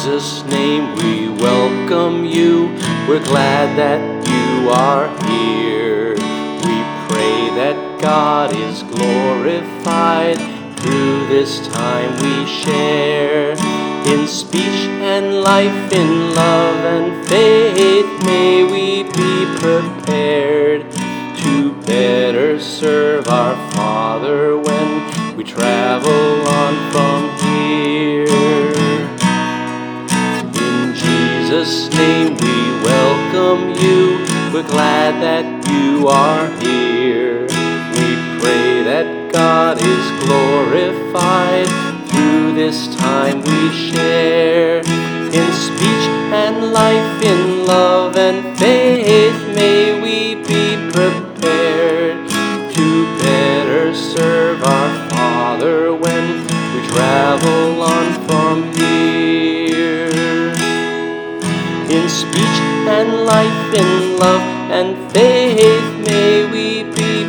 Jesus' name we welcome you. We're glad that you are here. We pray that God is glorified through this time we share. In speech and life, in love and faith, may we be prepared to better serve our Father when we travel on from here. In Jesus' name we welcome you. We're glad that you are here. We pray that God is glorified through this time we share. In speech and life, in love and faith, may we be prepared to better serve our Father when we travel on from here. In speech and life, in love and faith, may we be